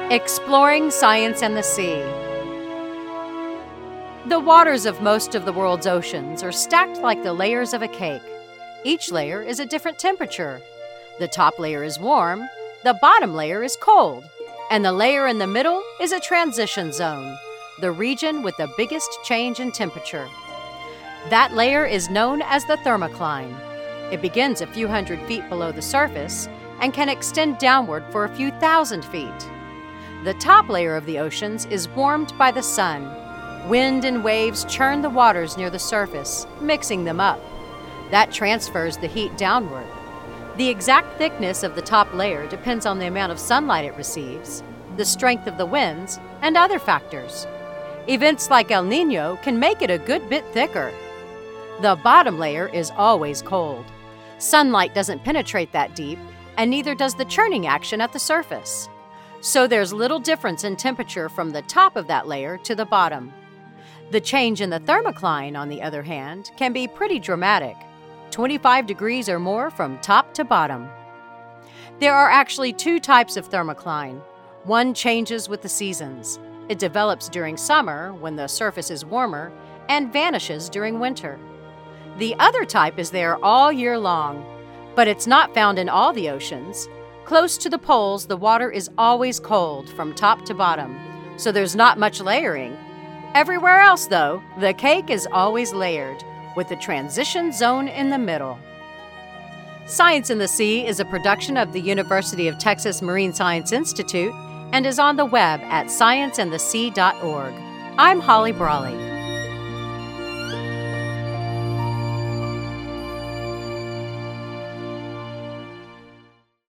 Exploring Science and the Sea. The waters of most of the world's oceans are stacked like the layers of a cake. Each layer is a different temperature. The top layer is warm, the bottom layer is cold, and the layer in the middle is a transition zone, the region with the biggest change in temperature. That layer is known as the thermocline. It begins a few hundred feet below the surface and can extend downward for a few thousand feet. The top layer of the oceans is warmed by the sun. Wind and waves churn the waters near the surface, mixing them up. That transfers the heat downward. The exact thickness of the top layer depends on the amount of sunlight it receives, the strength of the winds, and other factors. Events like El Niño can make it a good bit thicker. The bottom layer is always cold. Sunlight doesn't penetrate that deep, and neither does the churning action at the surface. So there's little difference in temperature from the top of that layer to the bottom. The change in the thermocline, on the other hand, can be pretty dramatic, 25 degrees or more from top to bottom. There are actually two types of thermocline. One changes with the seasons. It develops during summer, when the surface is warmer, and vanishes during winter. The other type is there all year long, but it's not found in all the oceans. Close to the poles, the water is always cold from top to bottom, so there's not much layering. Everywhere else, though, the cake is always layered, with the transition zone in the middle. Science in the Sea is a production of the University of Texas Marine Science Institute and is on the web at scienceandthesea.org. I'm Holly Brawley.